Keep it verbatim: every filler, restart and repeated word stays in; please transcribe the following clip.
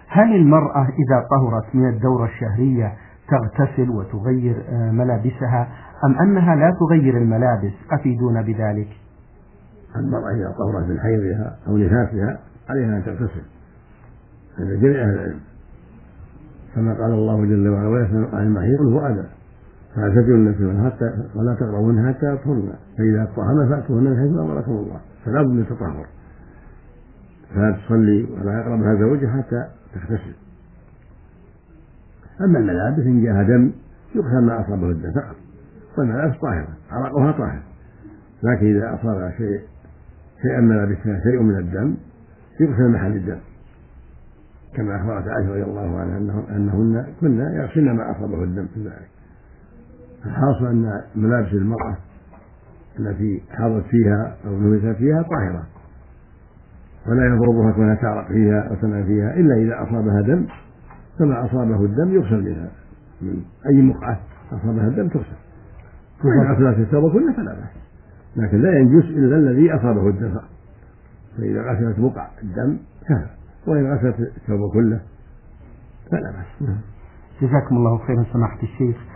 هل المرأة إذا طهرت من الدورة الشهرية تغتسل وتغير ملابسها أم أنها لا تغير الملابس؟ أفيدونا بذلك. المرأة إذا طهرت من حيضها أو نفاسها عليها أن تغتسل عند جميع أهل العلم، كما قال الله جل وعلا ويسأل عن المحيض هو أذى فاعتزلوا النساء حتى ولا تقربوهن حتى يطهرن فإذا طهرن فأتوهن من حيث أمركم الله، فلا بد من التطهر، فلا تصلي ولا يقربها زوجها حتى تغتسل. أما الملابس إن جاءها دم يغسل ما أصابه الدم فقط، والملابس طاهرة عرقها طاهر، لكن إذا أصاب شيء شيئا ملابسها شيء من الدم يغسل محل الدم، كما أخبرت عائشة رضي الله عنها أنهن كنا يغسلن ما أصابه الدم في ذلك. الحاصل أن ملابس المرأة التي حاضت فيها أو نفست فيها طاهرة، ولا يضربها كونها تعرق فيها أو تنام فيها إلا إذا أصابها دم، فما أصابه الدم يغسل منها، من أي مقعة أصابها الدم تغسل، وإن غسلت الثوب كله فلا بأس، لكن لا ينجس إلا الذي أصابه الدم فقط، فإذا غسلت بقع الدم كفى، وإن غسلت الثوب كله فلا بأس. جزاكم الله خيرا سماحة الشيخ.